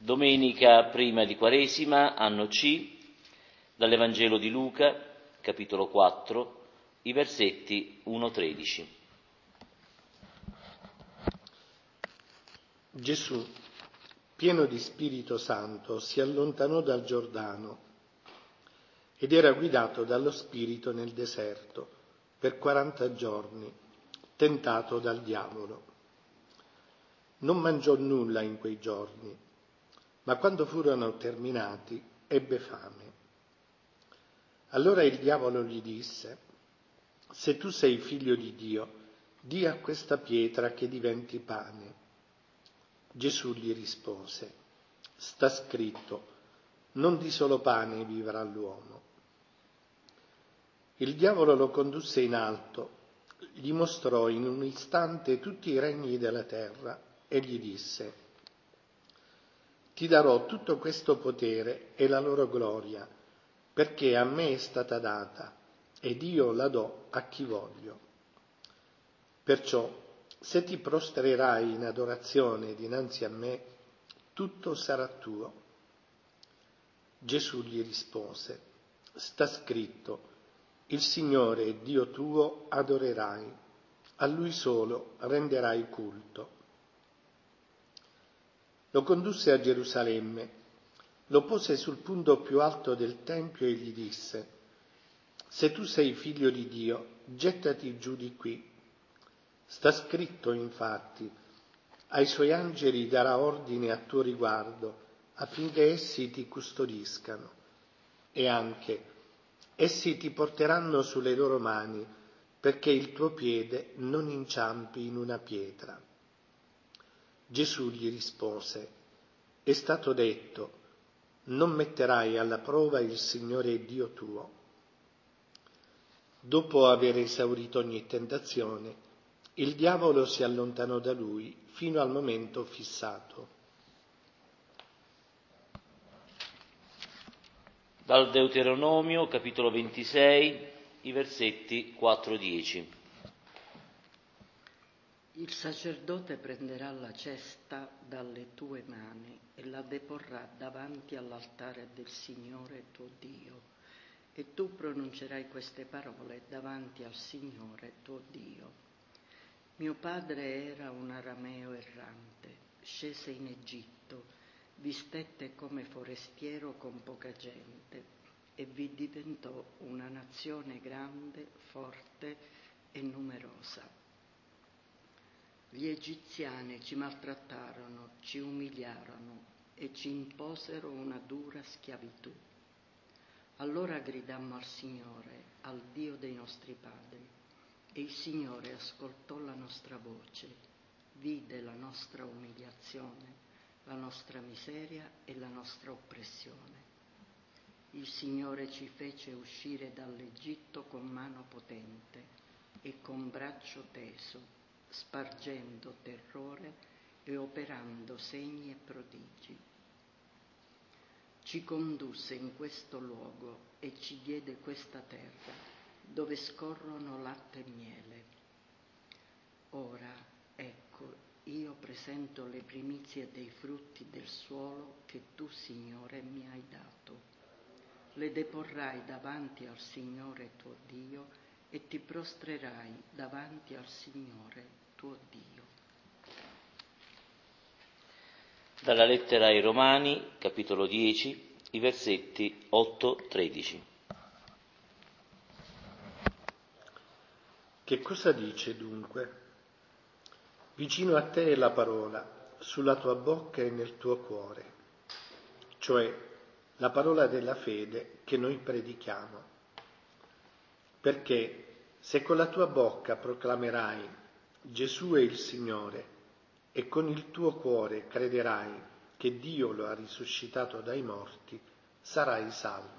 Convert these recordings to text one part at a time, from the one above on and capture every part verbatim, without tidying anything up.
Domenica prima di Quaresima, anno C, dall'Evangelo di Luca, capitolo quattro, i versetti uno a tredici. Gesù, pieno di Spirito Santo, si allontanò dal Giordano ed era guidato dallo Spirito nel deserto per quaranta giorni, tentato dal diavolo. Non mangiò nulla in quei giorni, ma quando furono terminati ebbe fame. Allora il diavolo gli disse: «Se tu sei figlio di Dio, di a questa pietra che diventi pane». Gesù gli rispose: «Sta scritto, non di solo pane vivrà l'uomo». Il diavolo lo condusse in alto, gli mostrò in un istante tutti i regni della terra e gli disse: «Ti darò tutto questo potere e la loro gloria, perché a me è stata data ed io la do a chi voglio. Perciò, se ti prostrerai in adorazione dinanzi a me, tutto sarà tuo». Gesù gli rispose: «Sta scritto, il Signore Dio tuo adorerai, a Lui solo renderai culto». Lo condusse a Gerusalemme, lo pose sul punto più alto del Tempio e gli disse: «Se tu sei figlio di Dio, gettati giù di qui. Sta scritto, infatti, ai suoi angeli darà ordine a tuo riguardo, affinché essi ti custodiscano. E anche, essi ti porteranno sulle loro mani, perché il tuo piede non inciampi in una pietra». Gesù gli rispose: «È stato detto, non metterai alla prova il Signore Dio tuo». Dopo aver esaurito ogni tentazione, il diavolo si allontanò da lui fino al momento fissato. Dal Deuteronomio, capitolo ventisei, i versetti quattro a dieci. Il sacerdote prenderà la cesta dalle tue mani e la deporrà davanti all'altare del Signore tuo Dio, e tu pronuncerai queste parole davanti al Signore tuo Dio. Mio padre era un arameo errante, scese in Egitto, vi stette come forestiero con poca gente e vi diventò una nazione grande, forte e numerosa. Gli egiziani ci maltrattarono, ci umiliarono e ci imposero una dura schiavitù. Allora gridammo al Signore, al Dio dei nostri padri, e il Signore ascoltò la nostra voce, vide la nostra umiliazione, la nostra miseria e la nostra oppressione. Il Signore ci fece uscire dall'Egitto con mano potente e con braccio teso, spargendo terrore e operando segni e prodigi. Ci condusse in questo luogo e ci diede questa terra, dove scorrono latte e miele. Ora, ecco, io presento le primizie dei frutti del suolo che tu, Signore, mi hai dato. Le deporrai davanti al Signore tuo Dio e ti prostrerai davanti al Signore tuo Dio. Dalla lettera ai Romani, capitolo dieci, i versetti otto a tredici. Che cosa dice dunque? Vicino a te è la parola, sulla tua bocca e nel tuo cuore, cioè la parola della fede che noi predichiamo. Perché se con la tua bocca proclamerai Gesù è il Signore e con il tuo cuore crederai che Dio lo ha risuscitato dai morti, sarai salvo.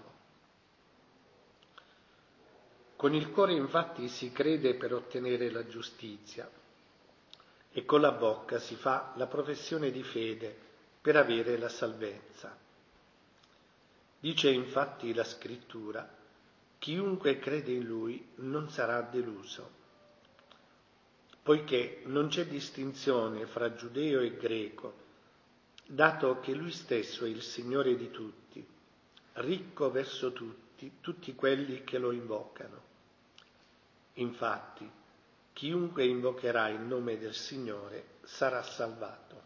Con il cuore infatti si crede per ottenere la giustizia e con la bocca si fa la professione di fede per avere la salvezza. Dice infatti la Scrittura: chiunque crede in Lui non sarà deluso, poiché non c'è distinzione fra giudeo e greco, dato che Lui stesso è il Signore di tutti, ricco verso tutti, tutti quelli che lo invocano. Infatti, chiunque invocherà il nome del Signore sarà salvato.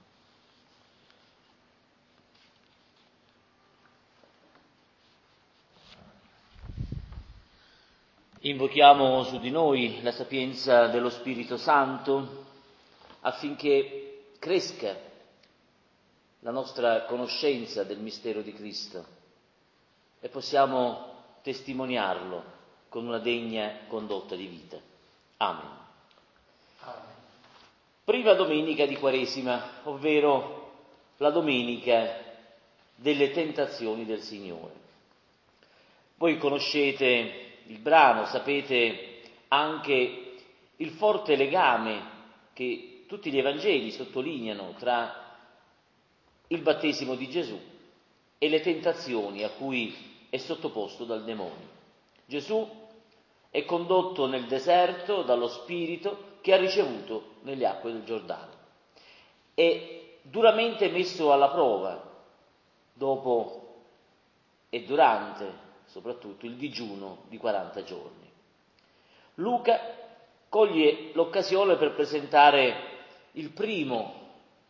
Invochiamo su di noi la sapienza dello Spirito Santo affinché cresca la nostra conoscenza del mistero di Cristo e possiamo testimoniarlo con una degna condotta di vita. Amen. Amen. Prima domenica di Quaresima, ovvero la domenica delle tentazioni del Signore. Voi conoscete il brano, sapete anche il forte legame che tutti gli Evangeli sottolineano tra il battesimo di Gesù e le tentazioni a cui è sottoposto dal demonio. Gesù è condotto nel deserto dallo Spirito che ha ricevuto nelle acque del Giordano. È duramente messo alla prova dopo e durante soprattutto il digiuno di quaranta giorni. Luca coglie l'occasione per presentare il primo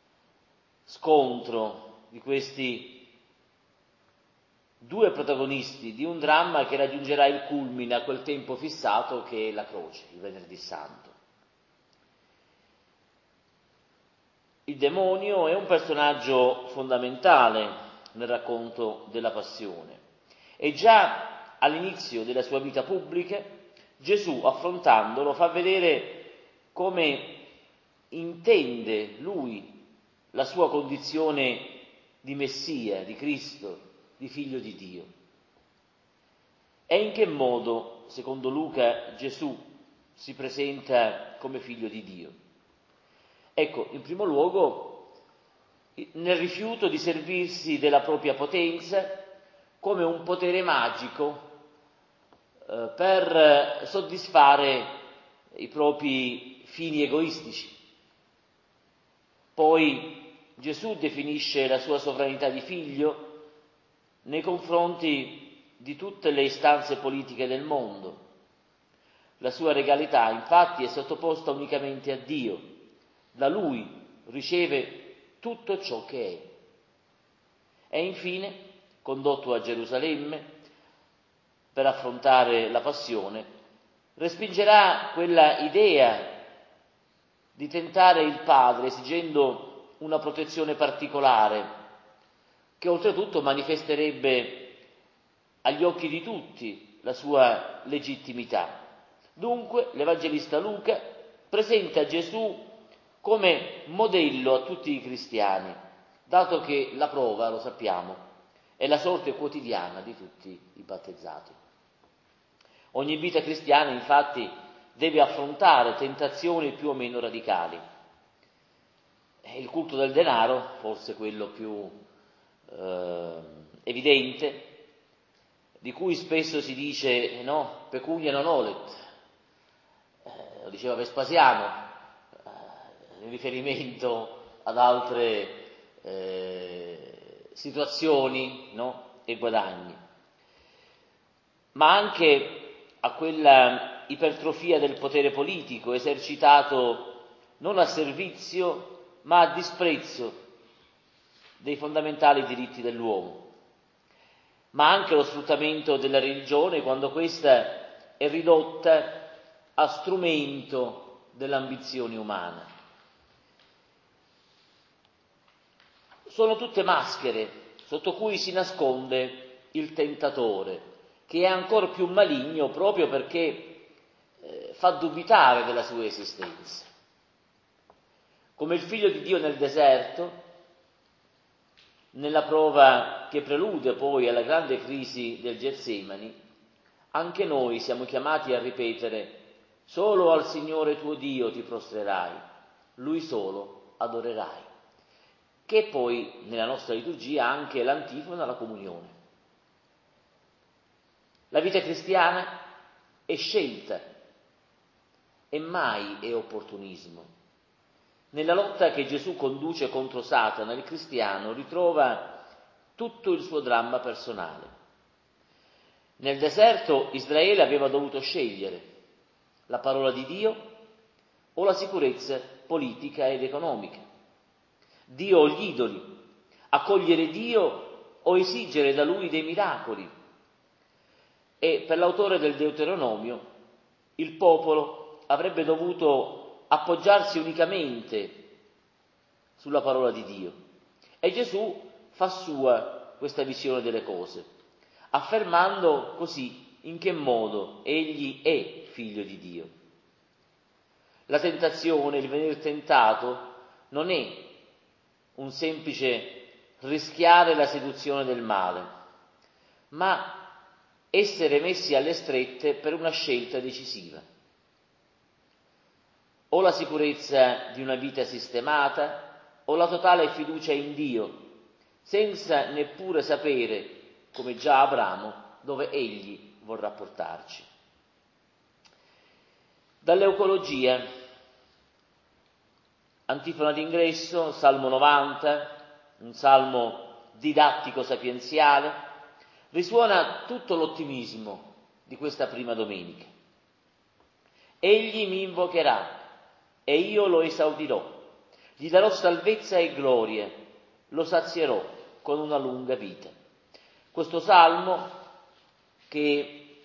scontro di questi due protagonisti di un dramma che raggiungerà il culmine a quel tempo fissato che è la croce, il Venerdì Santo. Il demonio è un personaggio fondamentale nel racconto della passione e già all'inizio della sua vita pubblica Gesù, affrontandolo, fa vedere come intende lui la sua condizione di Messia, di Cristo, di Figlio di Dio. E in che modo, secondo Luca, Gesù si presenta come Figlio di Dio? Ecco, in primo luogo, nel rifiuto di servirsi della propria potenza come un potere magico eh, per soddisfare i propri fini egoistici. Poi Gesù definisce la sua sovranità di figlio nei confronti di tutte le istanze politiche del mondo. La sua regalità, infatti, è sottoposta unicamente a Dio. Da Lui riceve tutto ciò che è. E infine, condotto a Gerusalemme per affrontare la passione, respingerà quella idea di tentare il Padre esigendo una protezione particolare, che oltretutto manifesterebbe agli occhi di tutti la sua legittimità. Dunque, l'Evangelista Luca presenta Gesù come modello a tutti i cristiani, dato che la prova, lo sappiamo, è la sorte quotidiana di tutti i battezzati. Ogni vita cristiana, infatti, deve affrontare tentazioni più o meno radicali. E il culto del denaro, forse quello più eh, evidente, di cui spesso si dice no, pecunia non olet, eh, lo diceva Vespasiano, in riferimento ad altre eh, situazioni, no? E guadagni, ma anche a quella ipertrofia del potere politico esercitato non a servizio ma a disprezzo dei fondamentali diritti dell'uomo, ma anche lo sfruttamento della religione quando questa è ridotta a strumento dell'ambizione umana. Sono tutte maschere sotto cui si nasconde il tentatore, che è ancora più maligno proprio perché eh, fa dubitare della sua esistenza. Come il Figlio di Dio nel deserto, nella prova che prelude poi alla grande crisi del Getsemani, anche noi siamo chiamati a ripetere: solo al Signore tuo Dio ti prostrerai, Lui solo adorerai. Che poi nella nostra liturgia anche l'antifona alla comunione. La vita cristiana è scelta e mai è opportunismo. Nella lotta che Gesù conduce contro Satana, il cristiano ritrova tutto il suo dramma personale. Nel deserto Israele aveva dovuto scegliere la parola di Dio o la sicurezza politica ed economica, Dio o gli idoli, accogliere Dio o esigere da Lui dei miracoli. E per l'autore del Deuteronomio il popolo avrebbe dovuto appoggiarsi unicamente sulla parola di Dio. E Gesù fa sua questa visione delle cose, affermando così in che modo egli è figlio di Dio. La tentazione, il venir tentato, non è un semplice rischiare la seduzione del male, ma essere messi alle strette per una scelta decisiva. O la sicurezza di una vita sistemata, o la totale fiducia in Dio, senza neppure sapere, come già Abramo, dove egli vorrà portarci. Dall'Eucologia, antifona d'ingresso, Salmo novanta, un salmo didattico sapienziale, risuona tutto l'ottimismo di questa prima domenica. Egli mi invocherà e io lo esaudirò, gli darò salvezza e gloria, lo sazierò con una lunga vita. Questo salmo, che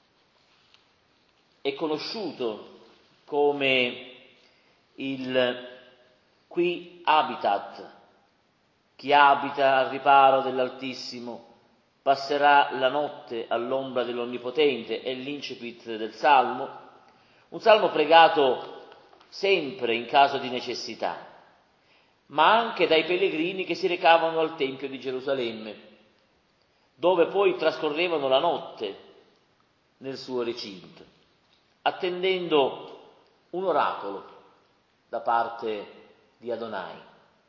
è conosciuto come il qui habitat, chi abita al riparo dell'Altissimo passerà la notte all'ombra dell'Onnipotente, è l'incipit del salmo, un salmo pregato sempre in caso di necessità, ma anche dai pellegrini che si recavano al Tempio di Gerusalemme, dove poi trascorrevano la notte nel suo recinto, attendendo un oracolo da parte di Adonai.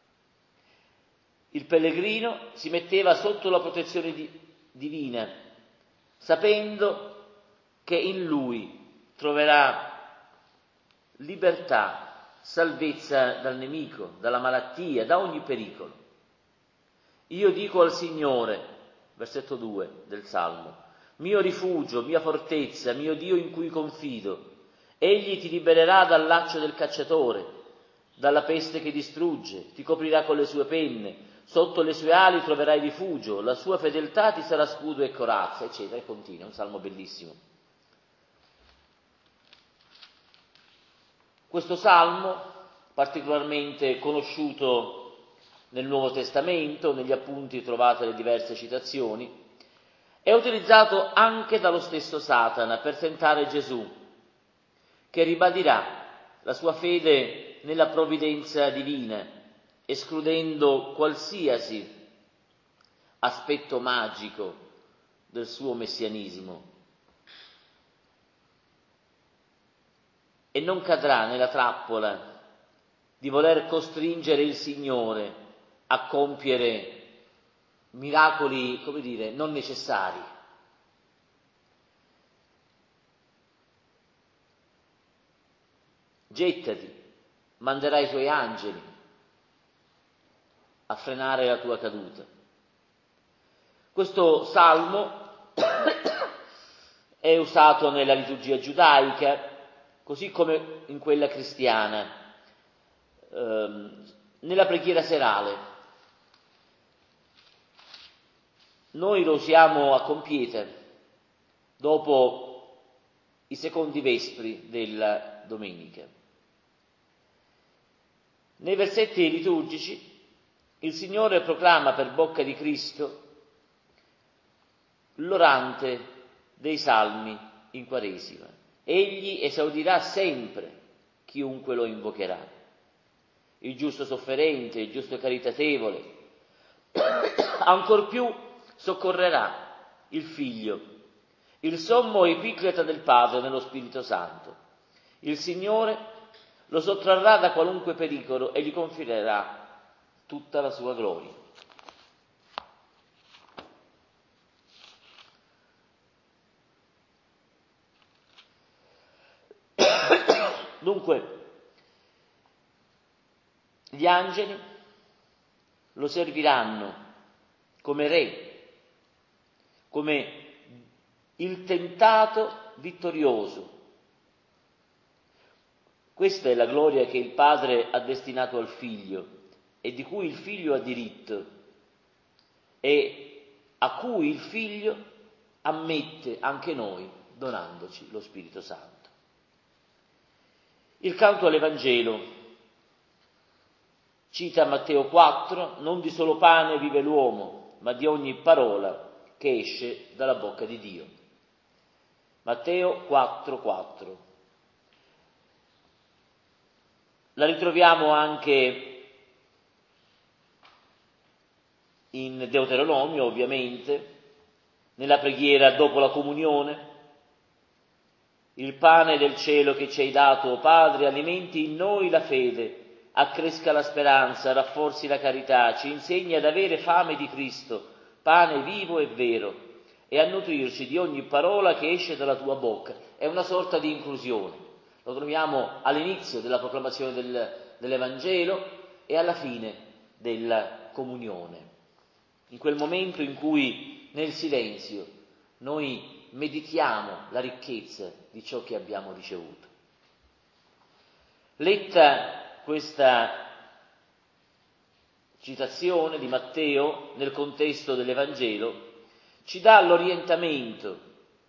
Il pellegrino si metteva sotto la protezione di, divina, sapendo che in lui troverà libertà, salvezza dal nemico, dalla malattia, da ogni pericolo. Io dico al Signore, versetto due del Salmo, mio rifugio, mia fortezza, mio Dio in cui confido, egli ti libererà dal laccio del cacciatore, dalla peste che distrugge, ti coprirà con le sue penne, sotto le sue ali troverai rifugio, la sua fedeltà ti sarà scudo e corazza, eccetera, e continua, un salmo bellissimo. Questo salmo, particolarmente conosciuto nel Nuovo Testamento, negli appunti trovate le diverse citazioni, è utilizzato anche dallo stesso Satana per tentare Gesù, che ribadirà la sua fede nella provvidenza divina, escludendo qualsiasi aspetto magico del suo messianismo. E non cadrà nella trappola di voler costringere il Signore a compiere miracoli, come dire, non necessari. Gettati, manderà i suoi angeli a frenare la tua caduta. Questo salmo è usato nella liturgia giudaica, così come in quella cristiana, ehm, nella preghiera serale. Noi lo usiamo a compieta, dopo i secondi vespri della domenica. Nei versetti liturgici il Signore proclama per bocca di Cristo l'orante dei salmi in Quaresima. Egli esaudirà sempre chiunque lo invocherà. Il giusto sofferente, il giusto caritatevole, ancor più soccorrerà il Figlio, il sommo epicleta del Padre nello Spirito Santo. Il Signore lo sottrarrà da qualunque pericolo e gli conferirà tutta la sua gloria. Dunque, gli angeli lo serviranno come re, come il tentato vittorioso. Questa è la gloria che il Padre ha destinato al Figlio e di cui il Figlio ha diritto e a cui il Figlio ammette anche noi donandoci lo Spirito Santo. Il canto all'Evangelo cita Matteo quattro, non di solo pane vive l'uomo, ma di ogni parola che esce dalla bocca di Dio. Matteo quattro quattro. La ritroviamo anche in Deuteronomio, ovviamente, nella preghiera dopo la comunione. Il pane del cielo che ci hai dato, o Padre, alimenti in noi la fede, accresca la speranza, rafforzi la carità, ci insegni ad avere fame di Cristo, pane vivo e vero, e a nutrirci di ogni parola che esce dalla tua bocca. È una sorta di inclusione. Lo troviamo all'inizio della proclamazione del, dell'Evangelo e alla fine della comunione. In quel momento in cui nel silenzio noi meditiamo la ricchezza di ciò che abbiamo ricevuto. Letta questa citazione di Matteo nel contesto dell'Evangelo ci dà l'orientamento,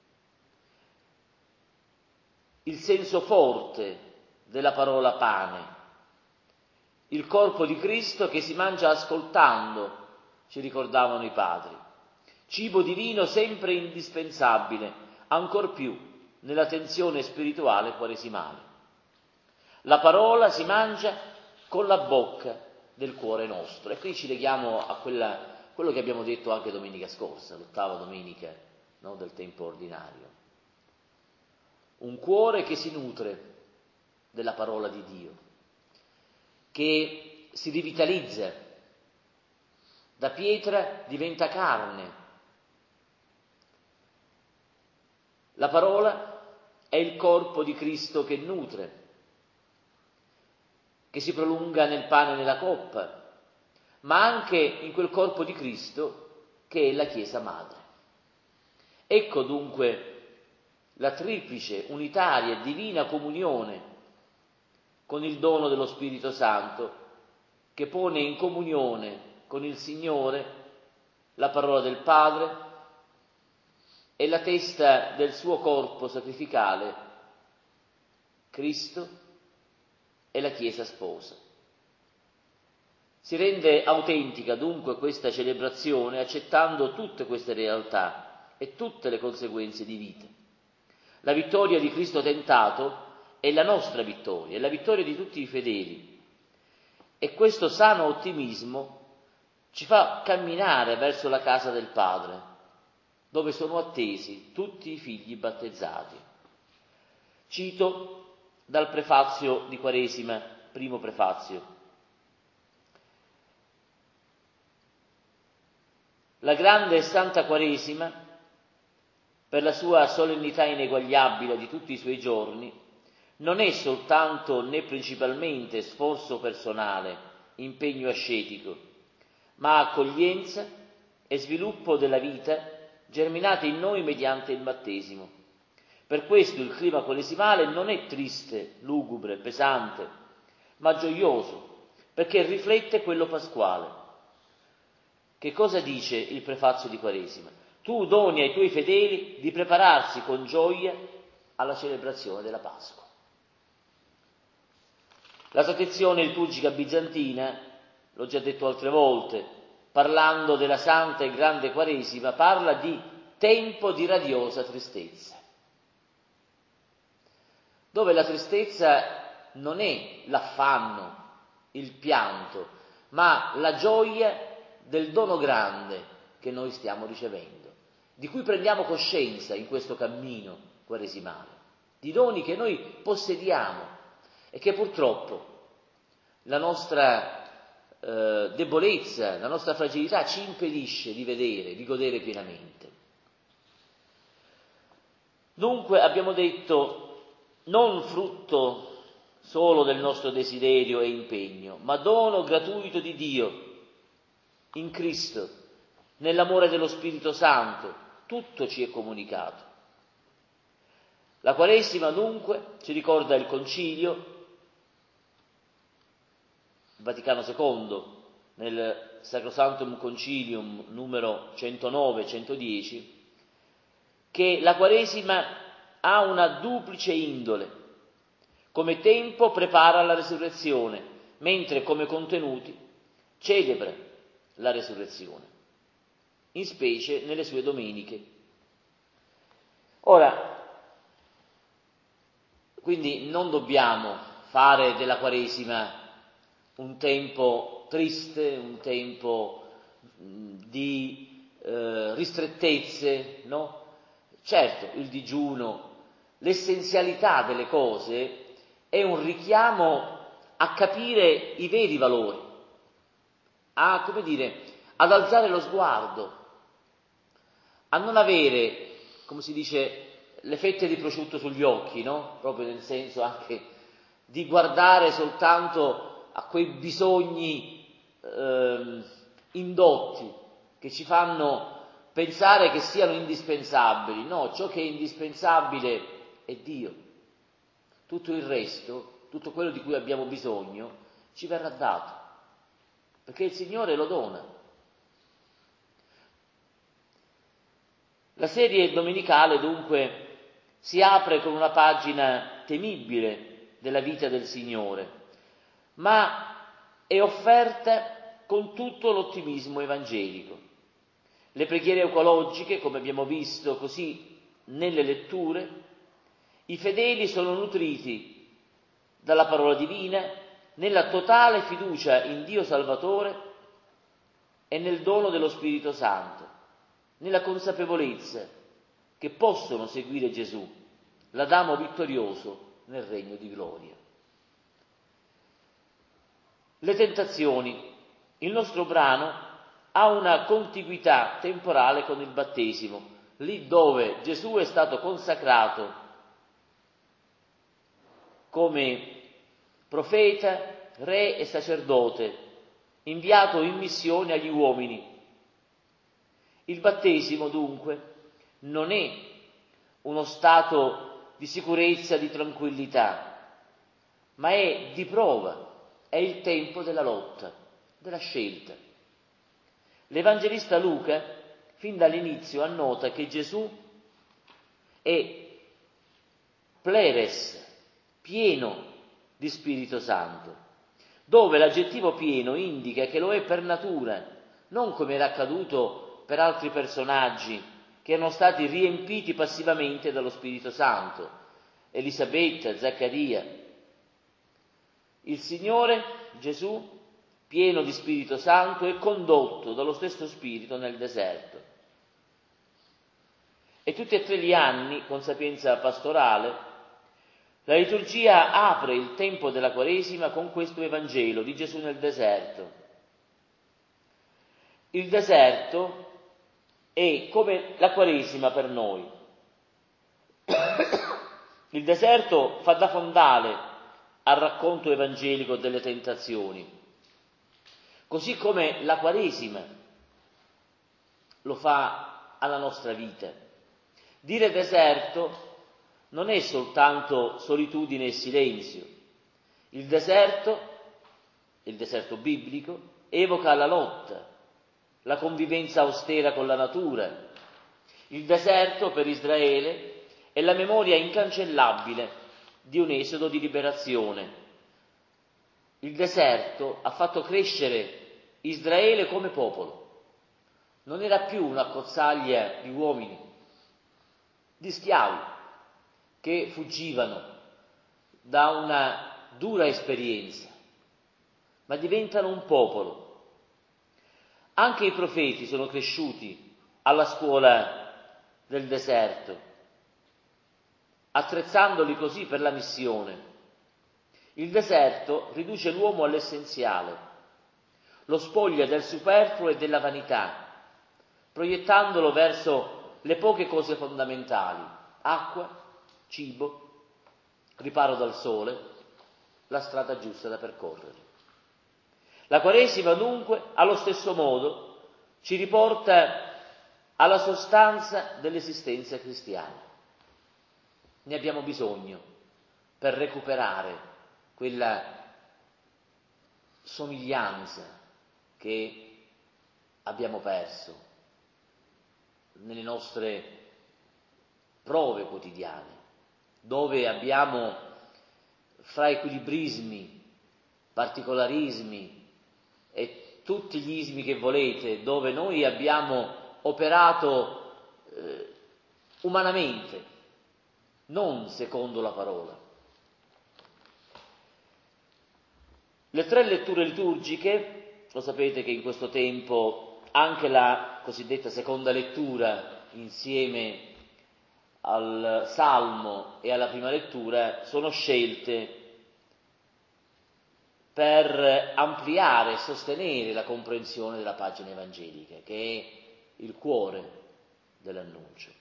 il senso forte della parola pane, il corpo di Cristo che si mangia ascoltando, ci ricordavano i padri, cibo divino sempre indispensabile, ancor più nella tensione spirituale quaresimale. La parola si mangia con la bocca del cuore nostro. E qui ci leghiamo a quella, quello che abbiamo detto anche domenica scorsa, l'ottava domenica, no, del tempo ordinario. Un cuore che si nutre della parola di Dio, che si rivitalizza, da pietra diventa carne. La parola è il corpo di Cristo che nutre, che si prolunga nel pane e nella coppa, ma anche in quel corpo di Cristo che è la Chiesa Madre. Ecco dunque la triplice, unitaria e divina comunione con il dono dello Spirito Santo, che pone in comunione con il Signore la parola del Padre e la testa del suo corpo sacrificale, Cristo e la Chiesa sposa. Si rende autentica dunque questa celebrazione accettando tutte queste realtà e tutte le conseguenze di vita. La vittoria di Cristo tentato è la nostra vittoria, è la vittoria di tutti i fedeli. E questo sano ottimismo ci fa camminare verso la casa del Padre, dove sono attesi tutti i figli battezzati. Cito dal prefazio di Quaresima, primo prefazio. La grande e santa Quaresima, per la sua solennità ineguagliabile di tutti i suoi giorni, non è soltanto né principalmente sforzo personale, impegno ascetico, ma accoglienza e sviluppo della vita germinate in noi mediante il battesimo. Per questo il clima quaresimale non è triste, lugubre, pesante, ma gioioso, perché riflette quello pasquale. Che cosa dice il prefazio di Quaresima? Tu doni ai tuoi fedeli di prepararsi con gioia alla celebrazione della Pasqua. La tradizione liturgica bizantina, l'ho già detto altre volte, parlando della santa e grande Quaresima, parla di tempo di radiosa tristezza, dove la tristezza non è l'affanno, il pianto, ma la gioia del dono grande che noi stiamo ricevendo, di cui prendiamo coscienza in questo cammino quaresimale, di doni che noi possediamo e che purtroppo la nostra eh, debolezza, la nostra fragilità ci impedisce di vedere, di godere pienamente. Dunque abbiamo detto non frutto solo del nostro desiderio e impegno, ma dono gratuito di Dio, in Cristo, nell'amore dello Spirito Santo, tutto ci è comunicato. La Quaresima dunque ci ricorda il Concilio Vaticano secondo, nel Sacrosanctum Concilium numero centonove centodieci, che la Quaresima ha una duplice indole. Come tempo prepara la resurrezione, mentre come contenuti celebra la resurrezione, in specie nelle sue domeniche. Ora, quindi non dobbiamo fare della Quaresima un tempo triste, un tempo di eh, ristrettezze, no? Certo, il digiuno, l'essenzialità delle cose è un richiamo a capire i veri valori, a, come dire, ad alzare lo sguardo, a non avere, come si dice, le fette di prosciutto sugli occhi, no? Proprio nel senso anche di guardare soltanto a quei bisogni eh, indotti che ci fanno pensare che siano indispensabili. No, ciò che è indispensabile è Dio. Tutto il resto, tutto quello di cui abbiamo bisogno, ci verrà dato, perché il Signore lo dona. La serie domenicale dunque si apre con una pagina temibile della vita del Signore, ma è offerta con tutto l'ottimismo evangelico. Le preghiere ecologiche, come abbiamo visto così nelle letture, i fedeli sono nutriti dalla parola divina nella totale fiducia in Dio Salvatore e nel dono dello Spirito Santo, nella consapevolezza che possono seguire Gesù, l'Adamo vittorioso nel regno di gloria. Le tentazioni. Il nostro brano ha una contiguità temporale con il battesimo, lì dove Gesù è stato consacrato come profeta, re e sacerdote, inviato in missione agli uomini. Il battesimo, dunque, non è uno stato di sicurezza, di tranquillità, ma è di prova. È il tempo della lotta, della scelta. L'Evangelista Luca, fin dall'inizio, annota che Gesù è pleres, pieno di Spirito Santo, dove l'aggettivo pieno indica che lo è per natura, non come era accaduto per altri personaggi che erano stati riempiti passivamente dallo Spirito Santo, Elisabetta, Zaccaria. Il Signore, Gesù, pieno di Spirito Santo, è condotto dallo stesso Spirito nel deserto. E tutti e tre gli anni, con sapienza pastorale, la liturgia apre il tempo della Quaresima con questo Evangelo di Gesù nel deserto. Il deserto è come la Quaresima per noi. Il deserto fa da fondale al racconto evangelico delle tentazioni, così come la Quaresima lo fa alla nostra vita. Dire deserto non è soltanto solitudine e silenzio. Il deserto, il deserto biblico, evoca la lotta, la convivenza austera con la natura. Il deserto per Israele è la memoria incancellabile di un esodo di liberazione. Il deserto ha fatto crescere Israele come popolo. Non era più un'accozzaglia di uomini, di schiavi, che fuggivano da una dura esperienza, ma diventano un popolo. Anche i profeti sono cresciuti alla scuola del deserto, attrezzandoli così per la missione. Il deserto riduce l'uomo all'essenziale, lo spoglia del superfluo e della vanità, proiettandolo verso le poche cose fondamentali: acqua, cibo, riparo dal sole, la strada giusta da percorrere. La Quaresima dunque, allo stesso modo, ci riporta alla sostanza dell'esistenza cristiana. Ne abbiamo bisogno per recuperare quella somiglianza che abbiamo perso nelle nostre prove quotidiane, dove abbiamo fra equilibrismi, particolarismi e tutti gli ismi che volete, dove noi abbiamo operato eh, umanamente, non secondo la parola. Le tre letture liturgiche, lo sapete che in questo tempo anche la cosiddetta seconda lettura insieme al Salmo e alla prima lettura sono scelte per ampliare e sostenere la comprensione della pagina evangelica, che è il cuore dell'annuncio.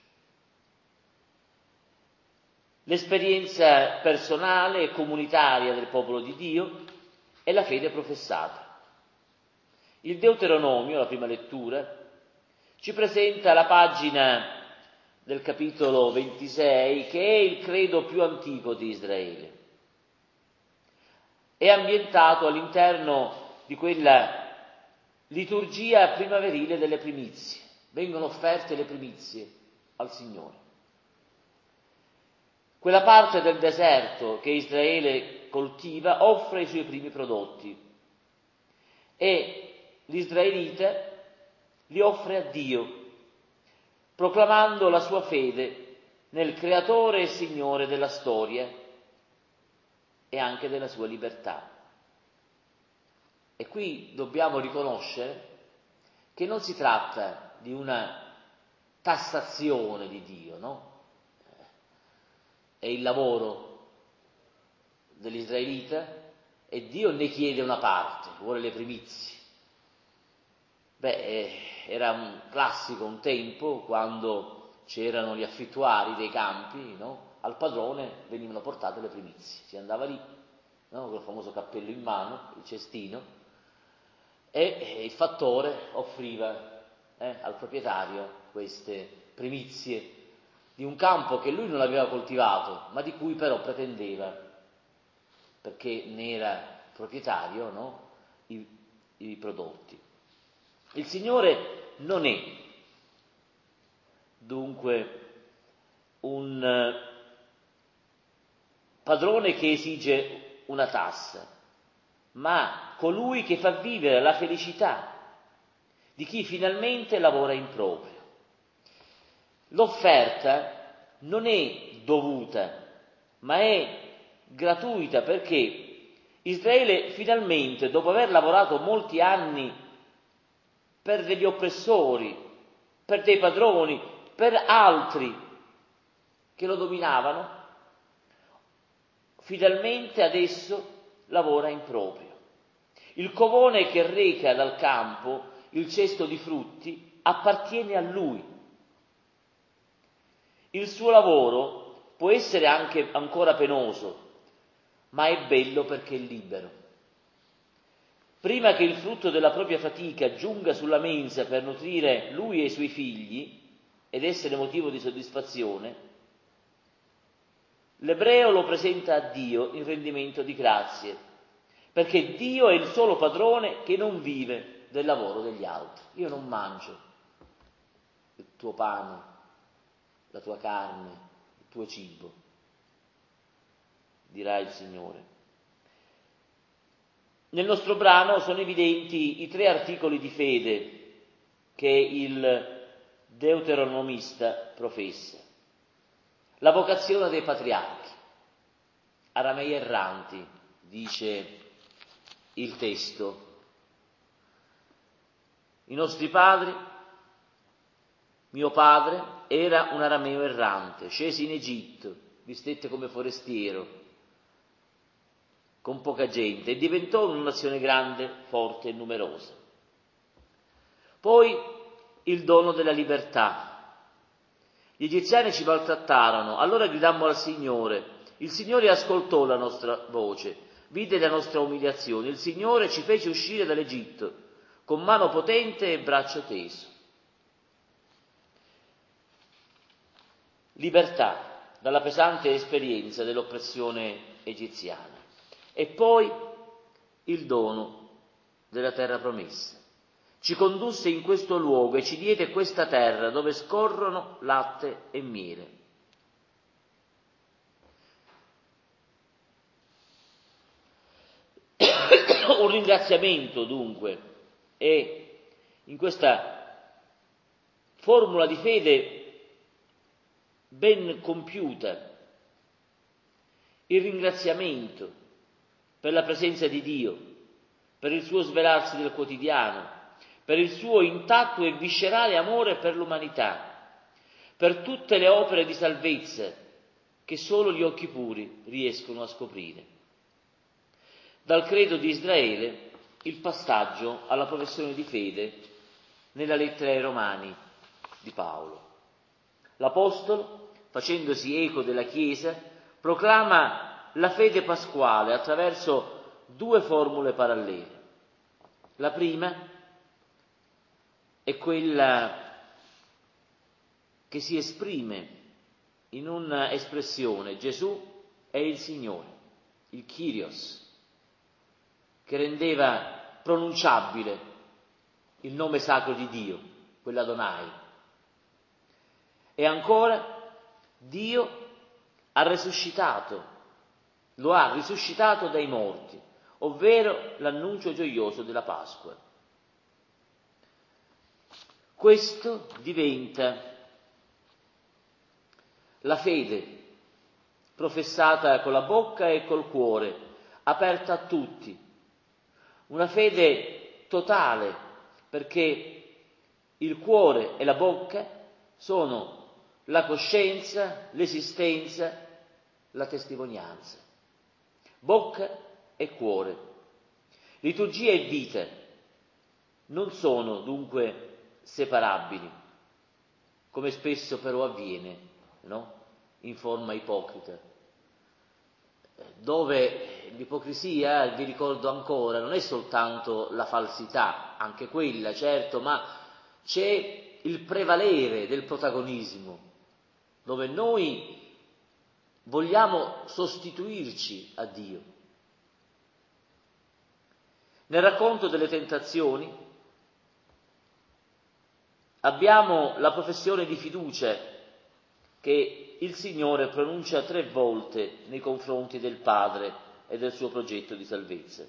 L'esperienza personale e comunitaria del popolo di Dio è la fede professata. Il Deuteronomio, la prima lettura, ci presenta la pagina del capitolo ventisei, che è il credo più antico di Israele. È ambientato all'interno di quella liturgia primaverile delle primizie. Vengono offerte le primizie al Signore. Quella parte del deserto che Israele coltiva offre i suoi primi prodotti e l'israelita li offre a Dio, proclamando la sua fede nel Creatore e Signore della storia e anche della sua libertà. E qui dobbiamo riconoscere che non si tratta di una tassazione di Dio, no? È il lavoro dell'israelita e Dio ne chiede una parte, vuole le primizie. Beh, era un classico un tempo, quando c'erano gli affittuari dei campi, no? Al padrone venivano portate le primizie, si andava lì, no? Con il famoso cappello in mano, il cestino, e il fattore offriva eh, al proprietario queste primizie di un campo che lui non aveva coltivato, ma di cui però pretendeva, perché ne era proprietario, no? I, i prodotti. Il Signore non è dunque un padrone che esige una tassa, ma colui che fa vivere la felicità di chi finalmente lavora in proprio. L'offerta non è dovuta, ma è gratuita, perché Israele finalmente, dopo aver lavorato molti anni per degli oppressori, per dei padroni, per altri che lo dominavano, finalmente adesso lavora in proprio. Il covone che reca dal campo il cesto di frutti appartiene a lui. Il suo lavoro può essere anche ancora penoso, ma è bello perché è libero. Prima che il frutto della propria fatica giunga sulla mensa per nutrire lui e i suoi figli ed essere motivo di soddisfazione, l'ebreo lo presenta a Dio in rendimento di grazie, perché Dio è il solo padrone che non vive del lavoro degli altri. Io non mangio il tuo pane, la tua carne, il tuo cibo, dirà il Signore. Nel nostro brano sono evidenti i tre articoli di fede che il deuteronomista professa. La vocazione dei patriarchi, aramei erranti, dice il testo. I nostri padri, mio padre era un arameo errante, scese in Egitto, vi stette come forestiero, con poca gente, e diventò una nazione grande, forte e numerosa. Poi il dono della libertà. Gli egiziani ci maltrattarono, allora gridammo al Signore, il Signore ascoltò la nostra voce, vide la nostra umiliazione. Il Signore ci fece uscire dall'Egitto con mano potente e braccio teso. Libertà dalla pesante esperienza dell'oppressione egiziana. E poi il dono della terra promessa. Ci condusse in questo luogo e ci diede questa terra dove scorrono latte e miele. Un ringraziamento dunque è in questa formula di fede ben compiuta il ringraziamento per la presenza di Dio, per il suo svelarsi del quotidiano, per il suo intatto e viscerale amore per l'umanità, per tutte le opere di salvezza che solo gli occhi puri riescono a scoprire. Dal credo di Israele il passaggio alla professione di fede nella lettera ai Romani di Paolo. L'Apostolo, facendosi eco della Chiesa, proclama la fede pasquale attraverso due formule parallele. La prima è quella che si esprime in un'espressione: Gesù è il Signore, il Kyrios, che rendeva pronunciabile il nome sacro di Dio, quell'Adonai. E ancora, Dio ha risuscitato, lo ha risuscitato dai morti, ovvero l'annuncio gioioso della Pasqua. Questo diventa la fede professata con la bocca e col cuore, aperta a tutti, una fede totale, perché il cuore e la bocca sono la coscienza, l'esistenza, la testimonianza. Bocca e cuore, liturgia e vita non sono dunque separabili, come spesso però avviene, no? In forma ipocrita, dove l'ipocrisia, vi ricordo ancora, non è soltanto la falsità, anche quella certo, ma c'è il prevalere del protagonismo, dove noi vogliamo sostituirci a Dio. Nel racconto delle tentazioni abbiamo la professione di fiducia che il Signore pronuncia tre volte nei confronti del Padre e del suo progetto di salvezza.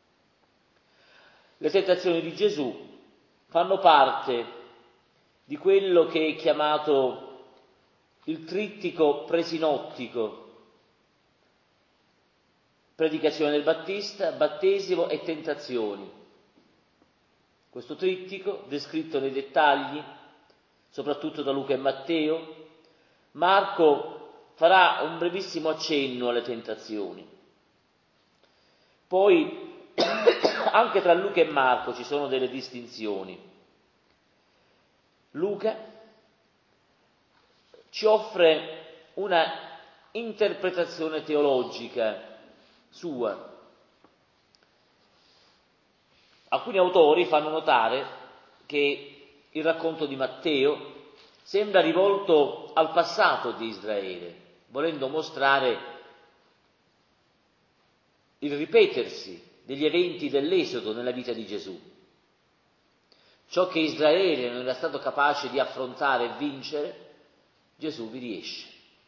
Le tentazioni di Gesù fanno parte di quello che è chiamato il trittico presinottico: predicazione del Battista, battesimo e tentazioni. Questo trittico, descritto nei dettagli, soprattutto da Luca e Matteo, Marco farà un brevissimo accenno alle tentazioni. Poi anche tra Luca e Marco ci sono delle distinzioni. Luca ci offre una interpretazione teologica sua. Alcuni autori fanno notare che il racconto di Matteo sembra rivolto al passato di Israele, volendo mostrare il ripetersi degli eventi dell'Esodo nella vita di Gesù. Ciò che Israele non era stato capace di affrontare e vincere, Gesù vi riesce.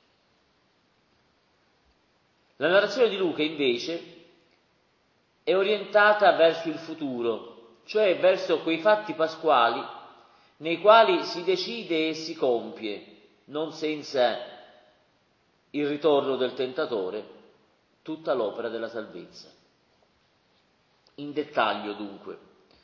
La narrazione di Luca, invece, è orientata verso il futuro, cioè verso quei fatti pasquali nei quali si decide e si compie, non senza il ritorno del tentatore, tutta l'opera della salvezza. In dettaglio, dunque,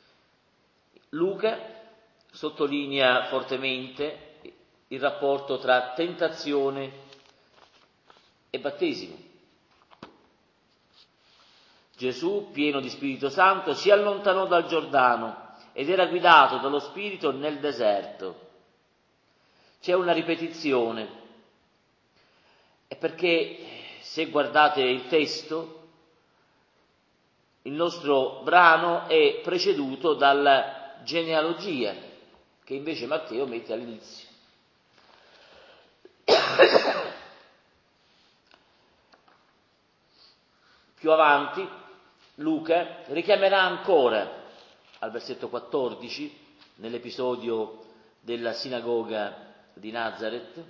Luca sottolinea fortemente il rapporto tra tentazione e battesimo. Gesù, pieno di Spirito Santo, si allontanò dal Giordano ed era guidato dallo Spirito nel deserto. C'è una ripetizione, è perché se guardate il testo il nostro brano è preceduto dalla genealogia, che invece Matteo mette all'inizio. Più avanti Luca richiamerà ancora al versetto quattordici, nell'episodio della sinagoga di Nazareth,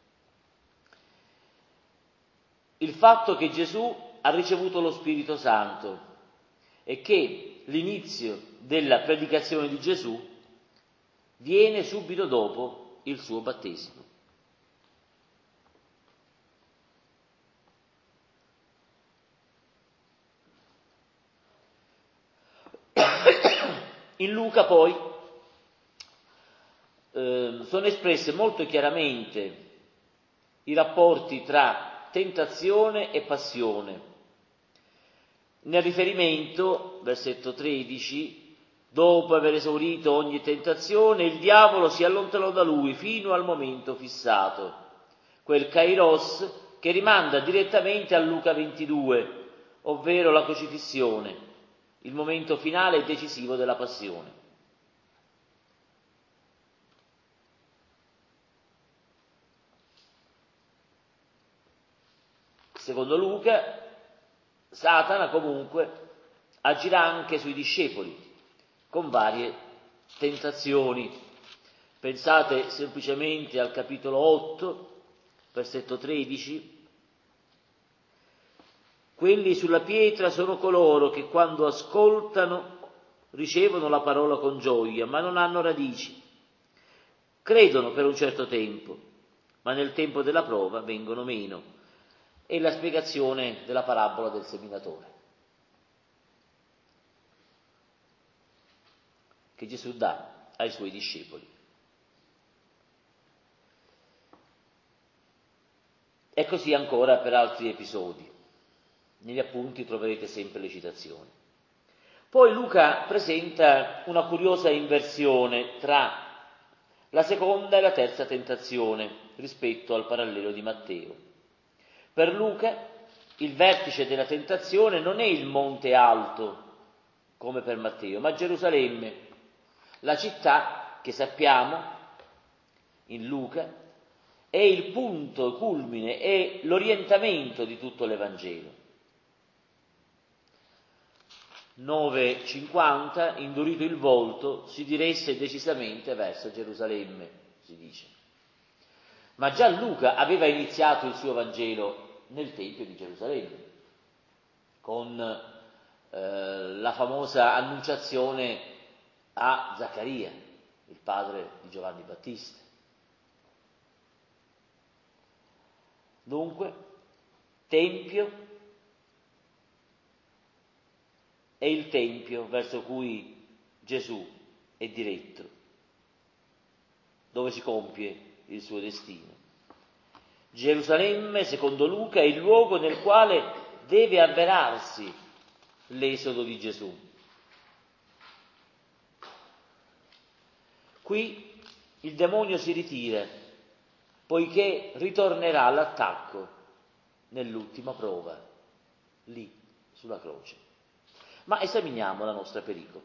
il fatto che Gesù ha ricevuto lo Spirito Santo e che l'inizio della predicazione di Gesù viene subito dopo il suo battesimo. In Luca poi eh, sono espresse molto chiaramente i rapporti tra tentazione e passione. Nel riferimento, versetto tredici, dopo aver esaurito ogni tentazione, il diavolo si allontanò da lui fino al momento fissato, quel kairos che rimanda direttamente a Luca ventidue, ovvero la crocifissione, il momento finale e decisivo della passione. Secondo Luca, Satana comunque agirà anche sui discepoli con varie tentazioni. Pensate semplicemente al capitolo otto, versetto tredici. Quelli sulla pietra sono coloro che quando ascoltano ricevono la parola con gioia, ma non hanno radici. Credono per un certo tempo, ma nel tempo della prova vengono meno. È la spiegazione della parabola del seminatore, che Gesù dà ai suoi discepoli. E così ancora per altri episodi. Negli appunti troverete sempre le citazioni. Poi Luca presenta una curiosa inversione tra la seconda e la terza tentazione rispetto al parallelo di Matteo. Per Luca il vertice della tentazione non è il monte alto, come per Matteo, ma Gerusalemme, la città che sappiamo in Luca è il punto, il culmine, è l'orientamento di tutto l'Evangelo. nove cinquanta, indurito il volto, si diresse decisamente verso Gerusalemme, si dice. Ma già Luca aveva iniziato il suo Vangelo nel Tempio di Gerusalemme, con eh, la famosa annunciazione a Zaccaria, il padre di Giovanni Battista. Dunque, Tempio è il Tempio verso cui Gesù è diretto, dove si compie il suo destino. Gerusalemme, secondo Luca, è il luogo nel quale deve avverarsi l'esodo di Gesù. Qui il demonio si ritira, poiché ritornerà all'attacco nell'ultima prova, lì, sulla croce. Ma esaminiamo la nostra pericope.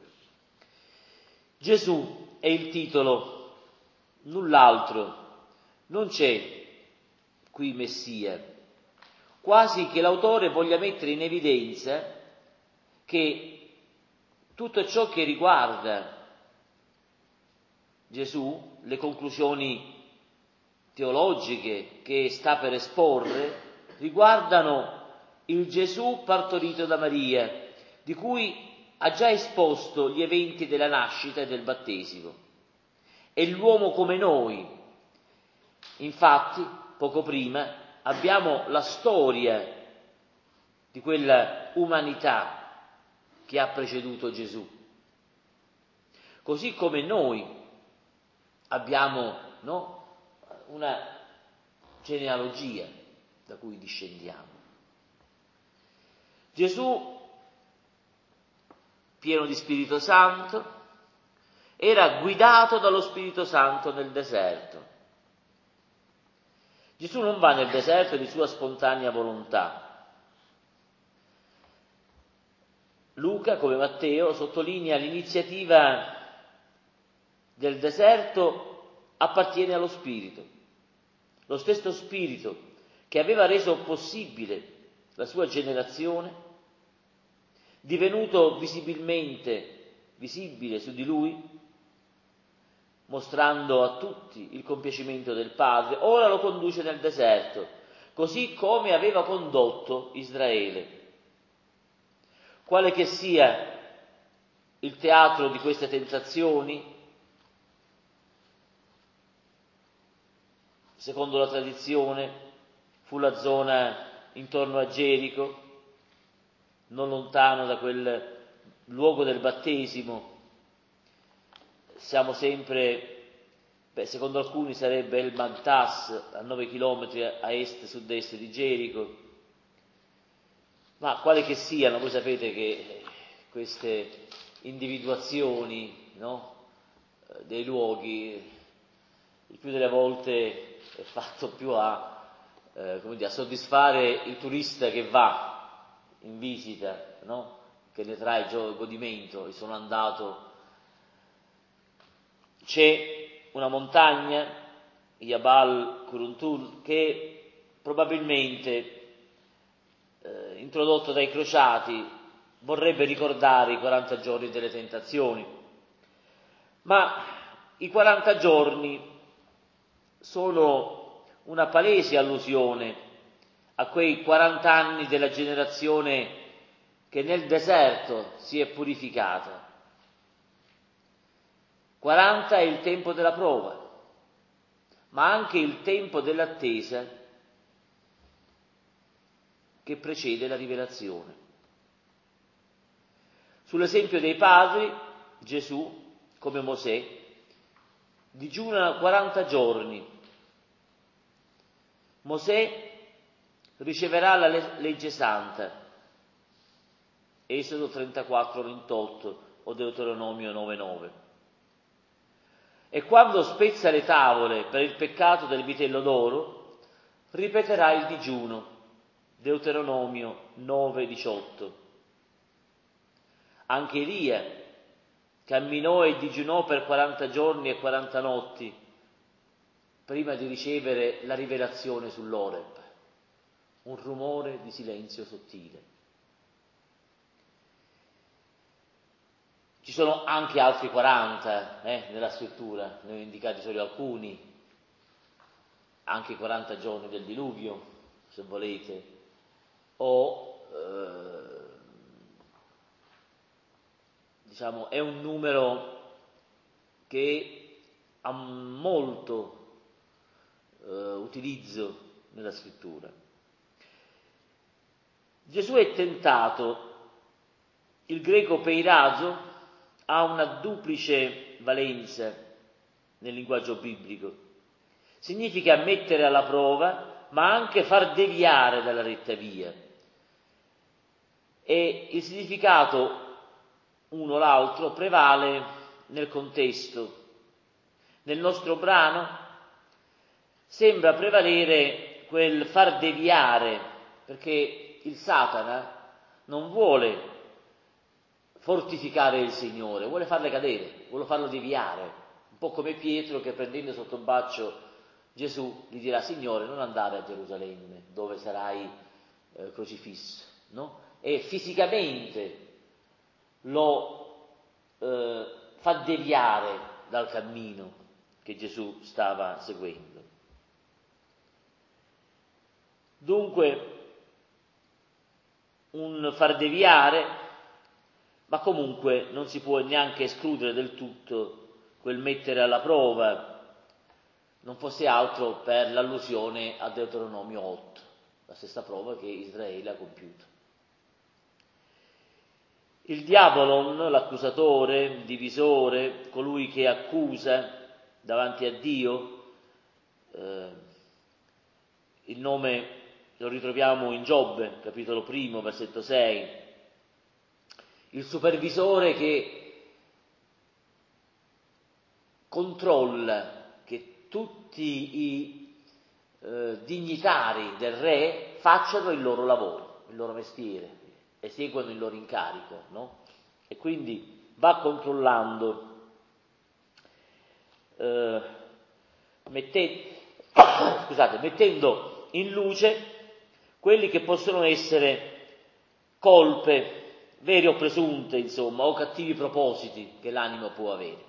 Gesù è il titolo, null'altro, non c'è qui Messia, quasi che l'autore voglia mettere in evidenza che tutto ciò che riguarda Gesù, le conclusioni teologiche che sta per esporre, riguardano il Gesù partorito da Maria, di cui ha già esposto gli eventi della nascita e del battesimo. È l'uomo come noi. Infatti, poco prima, abbiamo la storia di quella umanità che ha preceduto Gesù. Così come noi abbiamo, no, una genealogia da cui discendiamo. Gesù, pieno di Spirito Santo, era guidato dallo Spirito Santo nel deserto. Gesù non va nel deserto di sua spontanea volontà. Luca, come Matteo, sottolinea l'iniziativa del deserto appartiene allo Spirito, lo stesso Spirito che aveva reso possibile la sua generazione, divenuto visibilmente visibile su di lui, mostrando a tutti il compiacimento del Padre, ora lo conduce nel deserto, così come aveva condotto Israele. Quale che sia il teatro di queste tentazioni, secondo la tradizione, fu la zona intorno a Gerico, non lontano da quel luogo del battesimo. Siamo sempre, beh, secondo alcuni sarebbe il Magtas, a nove chilometri a est, sud-est di Gerico, ma quale che siano, voi sapete che queste individuazioni, no, dei luoghi, il più delle volte è fatto più a, eh, come dire, a soddisfare il turista che va in visita, no? Che ne trae godimento. Io sono andato, c'è una montagna, Jabal Kuruntul, che probabilmente, eh, introdotto dai crociati, vorrebbe ricordare i quaranta giorni delle tentazioni, ma i quaranta giorni sono una palese allusione a quei quaranta anni della generazione che nel deserto si è purificata. quaranta è il tempo della prova, ma anche il tempo dell'attesa che precede la rivelazione. Sull'esempio dei padri, Gesù, come Mosè, digiuna quaranta giorni. Mosè riceverà la legge santa, Esodo trentaquattro ventotto o Deuteronomio nove nove. E quando spezza le tavole per il peccato del vitello d'oro, ripeterà il digiuno, Deuteronomio nove diciotto. Anche Elia camminò e digiunò per quaranta giorni e quaranta notti prima di ricevere la rivelazione sull'Oreb, un rumore di silenzio sottile. Ci sono anche altri quaranta eh, nella scrittura, ne ho indicati solo alcuni, anche i quaranta giorni del diluvio, se volete, o eh, diciamo è un numero che ha molto eh, utilizzo nella scrittura. Gesù è tentato, il greco peirazo ha una duplice valenza nel linguaggio biblico. Significa mettere alla prova, ma anche far deviare dalla retta via. E il significato, uno o l'altro, prevale nel contesto. Nel nostro brano sembra prevalere quel far deviare, perché il Satana non vuole fortificare il Signore, vuole farle cadere, vuole farlo deviare, un po' come Pietro che prendendo sotto braccio Gesù gli dirà: Signore, non andare a Gerusalemme dove sarai eh, crocifisso, no? E fisicamente lo eh, fa deviare dal cammino che Gesù stava seguendo. Dunque un far deviare, ma comunque non si può neanche escludere del tutto quel mettere alla prova, non fosse altro per l'allusione a Deuteronomio otto, la stessa prova che Israele ha compiuto. Il diabolon, l'accusatore, il divisore, colui che accusa davanti a Dio, eh, il nome lo ritroviamo in Giobbe, capitolo primo, versetto sei, il supervisore che controlla che tutti i eh, dignitari del re facciano il loro lavoro, il loro mestiere, eseguono il loro incarico, no? E quindi va controllando, eh, mette, scusate, mettendo in luce quelli che possono essere colpe, vere o presunte, insomma, o cattivi propositi che l'animo può avere.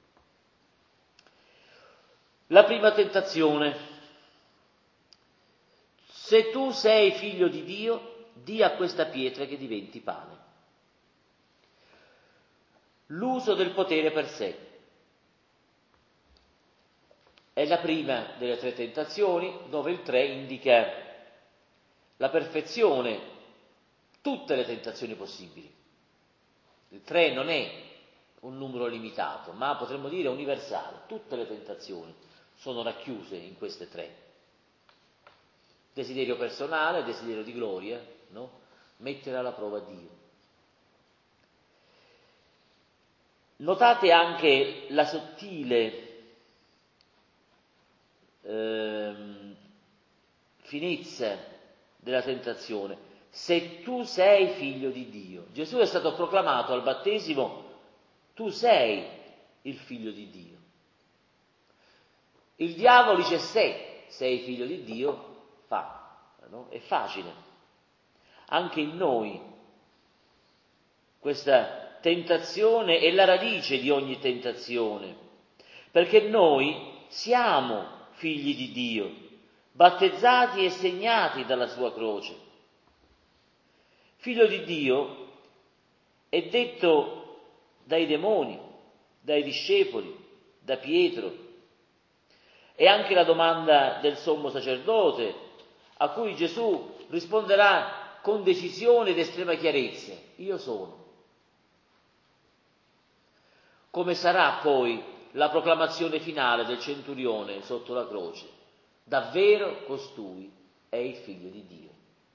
La prima tentazione: se tu sei figlio di Dio, di a questa pietra che diventi pane. L'uso del potere per sé è la prima delle tre tentazioni, dove il tre indica la perfezione, tutte le tentazioni possibili. Il tre non è un numero limitato, ma potremmo dire universale. Tutte le tentazioni sono racchiuse in queste tre. Desiderio personale, desiderio di gloria, no? Mettere alla prova Dio. Notate anche la sottile ehm, finezza della tentazione. Se tu sei figlio di Dio. Gesù è stato proclamato al battesimo: tu sei il figlio di Dio. Il diavolo dice: se sei figlio di Dio, fa, no? È facile. Anche in noi questa tentazione è la radice di ogni tentazione, perché noi siamo figli di Dio, battezzati e segnati dalla sua croce. Figlio di Dio è detto dai demoni, dai discepoli, da Pietro. È anche la domanda del sommo sacerdote, a cui Gesù risponderà con decisione ed estrema chiarezza: io sono. Come sarà poi la proclamazione finale del centurione sotto la croce? Davvero costui è il figlio di Dio.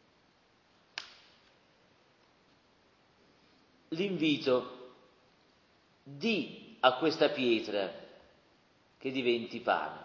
L'invito: di a questa pietra che diventi pane.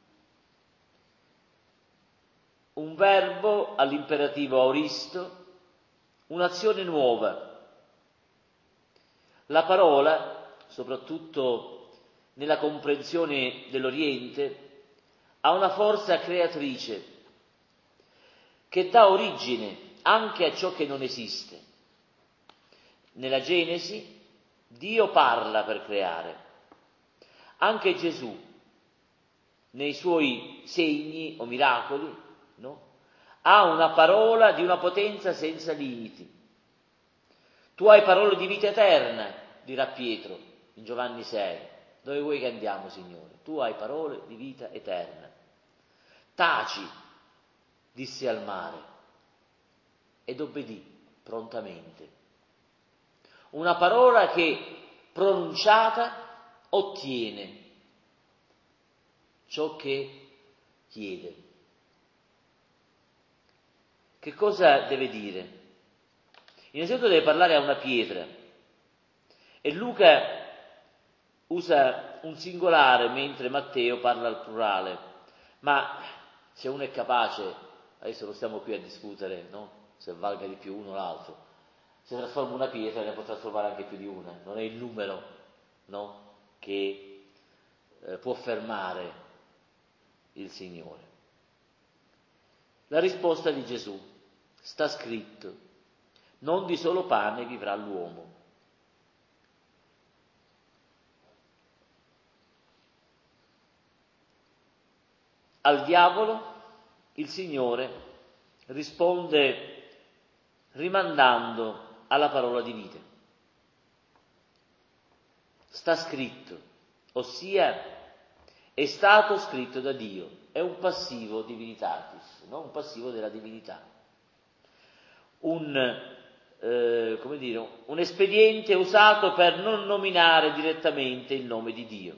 Un verbo all'imperativo aoristo, un'azione nuova. La parola, soprattutto nella comprensione dell'Oriente, ha una forza creatrice che dà origine anche a ciò che non esiste. Nella Genesi Dio parla per creare. Anche Gesù, nei suoi segni o miracoli, no? Ha una parola di una potenza senza limiti. Tu hai parole di vita eterna, dirà Pietro in Giovanni sei. Dove vuoi che andiamo, Signore? Tu hai parole di vita eterna. Taci, disse al mare, ed obbedì prontamente. Una parola che, pronunciata, ottiene ciò che chiede. Che cosa deve dire? Innanzitutto deve parlare a una pietra, e Luca usa un singolare mentre Matteo parla al plurale, ma se uno è capace, adesso non stiamo qui a discutere, no? Se valga di più uno o l'altro, se trasforma una pietra ne può trasformare anche più di una, non è il numero, no? Che eh, può fermare il Signore. La risposta di Gesù: sta scritto, non di solo pane vivrà l'uomo. Al diavolo il Signore risponde rimandando alla parola di vita. Sta scritto, ossia è stato scritto da Dio, è un passivo divinitatis, no? Un passivo della divinità. Un, eh, come dire, un espediente usato per non nominare direttamente il nome di Dio.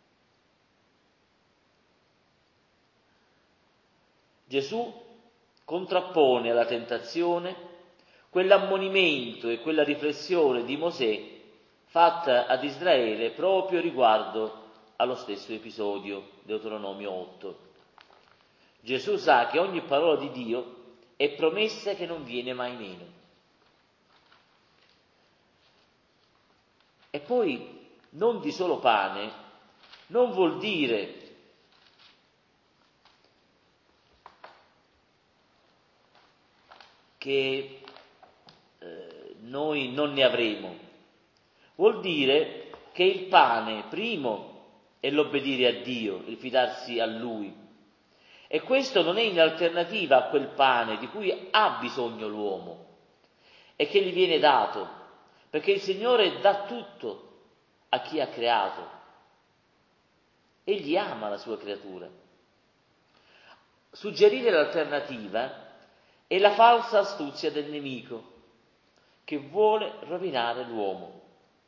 Gesù contrappone alla tentazione quell'ammonimento e quella riflessione di Mosè fatta ad Israele proprio riguardo allo stesso episodio, Deuteronomio otto. Gesù sa che ogni parola di Dio è promessa che non viene mai meno. E poi non di solo pane non vuol dire che eh, noi non ne avremo, vuol dire che il pane, primo, è l'obbedire a Dio, il fidarsi a Lui, e questo non è in alternativa a quel pane di cui ha bisogno l'uomo e che gli viene dato, perché il Signore dà tutto a chi ha creato, egli ama la sua creatura. Suggerire l'alternativa è la falsa astuzia del nemico che vuole rovinare l'uomo.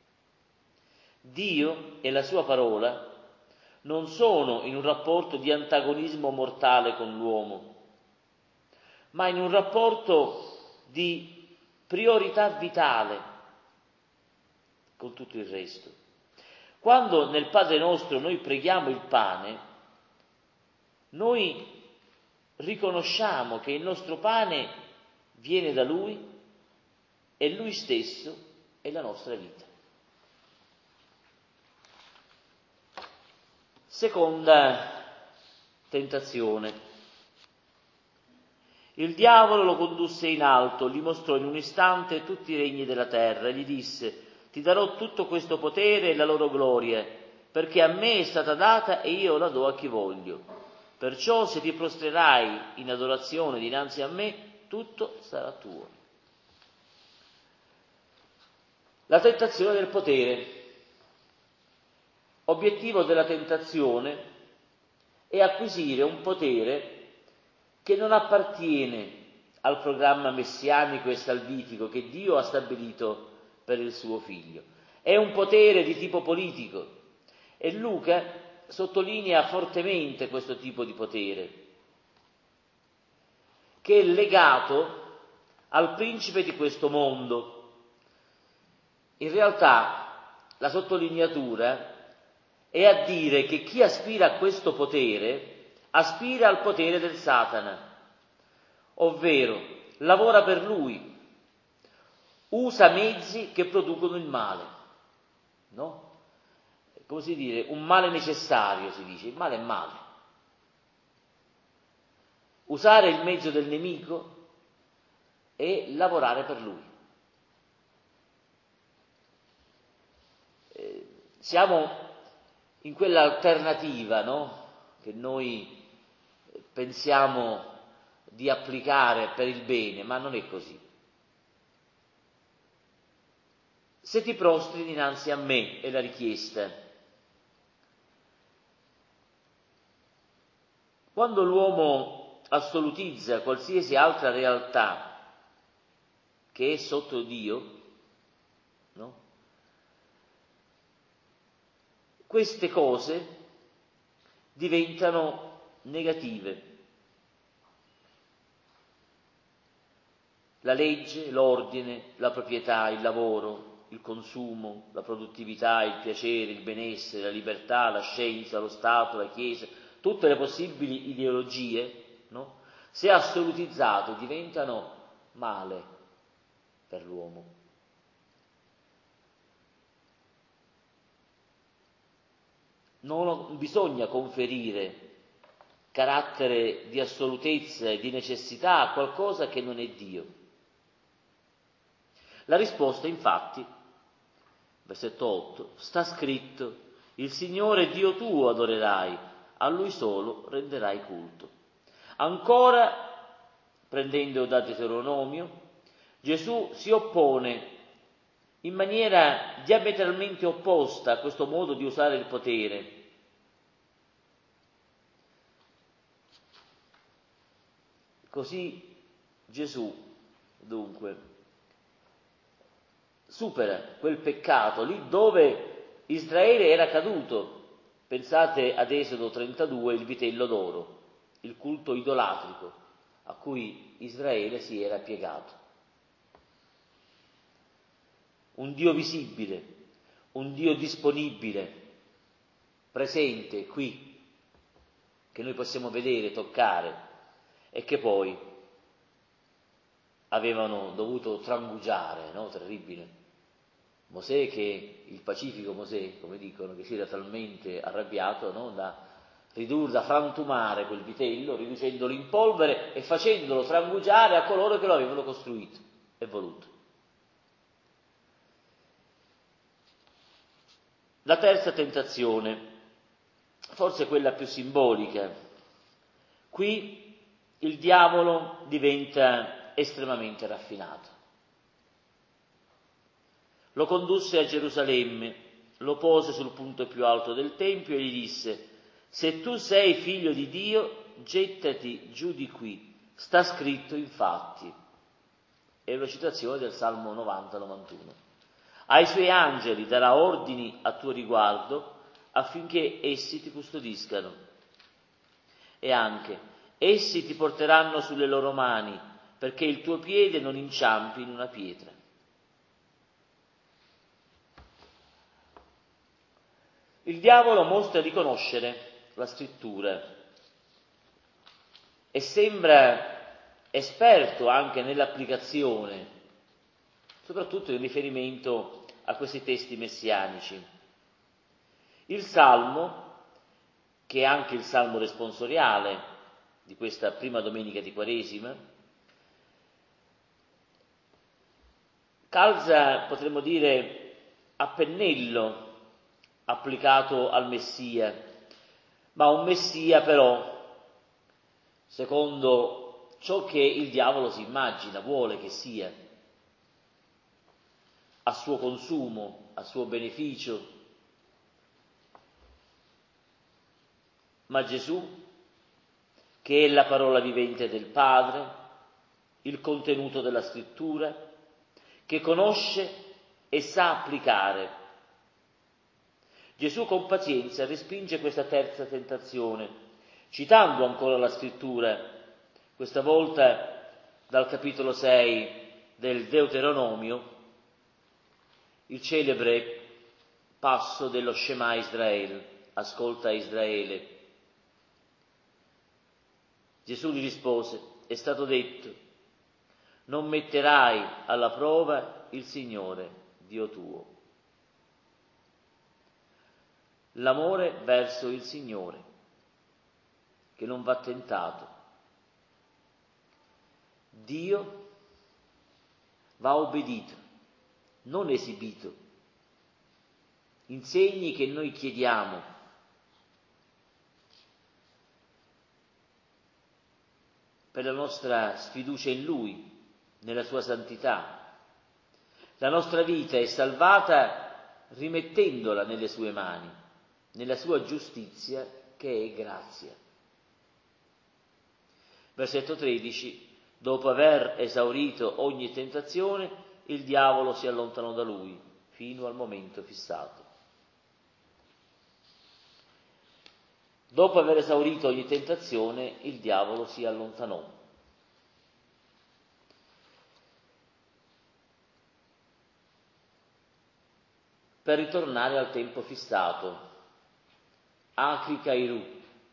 Dio e la sua parola non sono in un rapporto di antagonismo mortale con l'uomo, ma in un rapporto di priorità vitale con tutto il resto. Quando nel Padre nostro noi preghiamo il pane, noi riconosciamo che il nostro pane viene da Lui e Lui stesso è la nostra vita. Seconda tentazione. Il diavolo lo condusse in alto, gli mostrò in un istante tutti i regni della terra e gli disse: ti darò tutto questo potere e la loro gloria, perché a me è stata data e io la do a chi voglio. Perciò se ti prostrerai in adorazione dinanzi a me, tutto sarà tuo. La tentazione del potere. Obiettivo della tentazione è acquisire un potere che non appartiene al programma messianico e salvitico che Dio ha stabilito per il suo figlio. È un potere di tipo politico e Luca sottolinea fortemente questo tipo di potere, che è legato al principe di questo mondo. In realtà la sottolineatura è a dire che chi aspira a questo potere aspira al potere del Satana, ovvero lavora per lui, usa mezzi che producono il male, no? Come si dice? Un male necessario, si dice, il male è male. Usare il mezzo del nemico è lavorare per lui. Eh, siamo in quell'alternativa, no? Che noi pensiamo di applicare per il bene, ma non è così. Se ti prostri dinanzi a me, è la richiesta. Quando l'uomo assolutizza qualsiasi altra realtà che è sotto Dio, no? Queste cose diventano negative. La legge, l'ordine, la proprietà, il lavoro, il consumo, la produttività, il piacere, il benessere, la libertà, la scienza, lo Stato, la Chiesa, tutte le possibili ideologie, no? Se assolutizzate diventano male per l'uomo. Non bisogna conferire carattere di assolutezza e di necessità a qualcosa che non è Dio. La risposta, infatti, versetto otto, sta scritto: il Signore Dio tuo adorerai, a Lui solo renderai culto. Ancora, prendendo da Deuteronomio, Gesù si oppone in maniera diametralmente opposta a questo modo di usare il potere. Così Gesù, dunque, supera quel peccato lì dove Israele era caduto. Pensate ad Esodo trentadue, il vitello d'oro, il culto idolatrico a cui Israele si era piegato. Un Dio visibile, un Dio disponibile, presente qui, che noi possiamo vedere, toccare, e che poi avevano dovuto trangugiare, no? Terribile, Mosè che, il pacifico Mosè, come dicono, che si era talmente arrabbiato, no, da ridurre, da frantumare quel vitello, riducendolo in polvere e facendolo trangugiare a coloro che lo avevano costruito e voluto. La terza tentazione, forse quella più simbolica. Qui il diavolo diventa estremamente raffinato. Lo condusse a Gerusalemme, lo pose sul punto più alto del Tempio e gli disse: se tu sei figlio di Dio, gettati giù di qui, sta scritto infatti. È una citazione del Salmo novanta novantuno. Ai suoi angeli darà ordini a tuo riguardo affinché essi ti custodiscano. E anche, essi ti porteranno sulle loro mani, perché il tuo piede non inciampi in una pietra. Il diavolo mostra di conoscere la scrittura e sembra esperto anche nell'applicazione, soprattutto in riferimento a questi testi messianici. Il Salmo, che è anche il Salmo responsoriale di questa prima domenica di Quaresima, calza, potremmo dire, a pennello applicato al Messia, ma un Messia però, secondo ciò che il diavolo si immagina, vuole che sia, a suo consumo, a suo beneficio. Ma Gesù, che è la parola vivente del Padre, il contenuto della Scrittura, che conosce e sa applicare. Gesù con pazienza respinge questa terza tentazione, citando ancora la Scrittura, questa volta dal capitolo sei del Deuteronomio, il celebre passo dello Shema Israel, ascolta Israele. Gesù gli rispose: è stato detto, non metterai alla prova il Signore, Dio tuo. L'amore verso il Signore, che non va tentato. Dio va obbedito, non esibito. Insegni che noi chiediamo. Per la nostra sfiducia in Lui, nella Sua santità. La nostra vita è salvata rimettendola nelle Sue mani, nella Sua giustizia che è grazia. Versetto tredici. Dopo aver esaurito ogni tentazione, il diavolo si allontanò da lui fino al momento fissato. Dopo aver esaurito ogni tentazione, il diavolo si allontanò. Per ritornare al tempo fissato, Acri Kairu,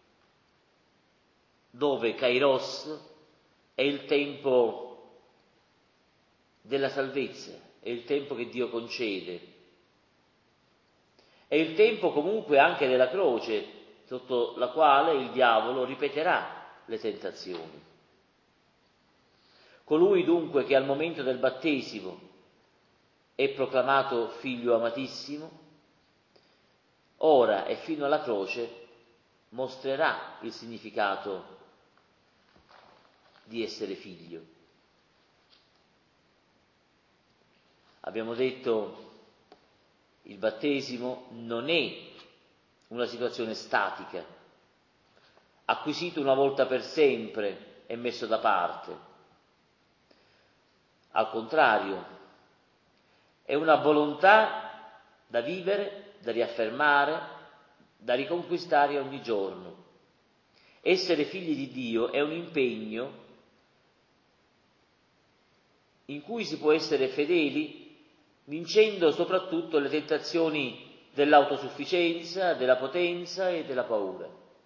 dove Kairos è il tempo della salvezza, è il tempo che Dio concede, è il tempo comunque anche della croce, sotto la quale il diavolo ripeterà le tentazioni. Colui dunque che al momento del battesimo è proclamato figlio amatissimo, ora e fino alla croce mostrerà il significato di essere figlio. Abbiamo detto, il battesimo non è una situazione statica, acquisito una volta per sempre e messo da parte. Al contrario, è una volontà da vivere, da riaffermare, da riconquistare ogni giorno. Essere figli di Dio è un impegno in cui si può essere fedeli, vincendo soprattutto le tentazioni dell'autosufficienza, della potenza e della paura.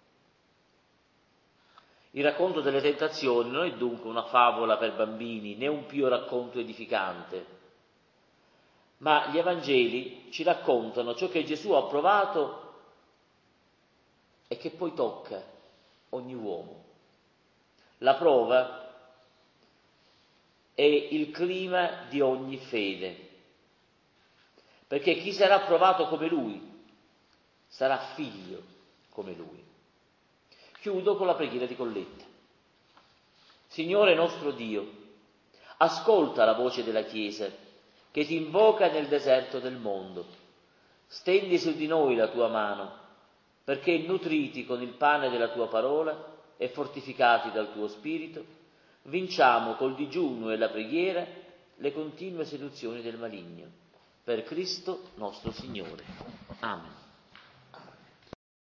Il racconto delle tentazioni non è dunque una favola per bambini, né un pio racconto edificante, ma gli Evangeli ci raccontano ciò che Gesù ha provato e che poi tocca ogni uomo. La prova è il clima di ogni fede, perché chi sarà provato come lui sarà figlio come lui. Chiudo con la preghiera di Colletta. Signore nostro Dio, ascolta la voce della Chiesa che ti invoca nel deserto del mondo. Stendi su di noi la tua mano, perché nutriti con il pane della tua parola e fortificati dal tuo spirito, vinciamo col digiuno e la preghiera le continue seduzioni del maligno. Per Cristo nostro Signore. Amen.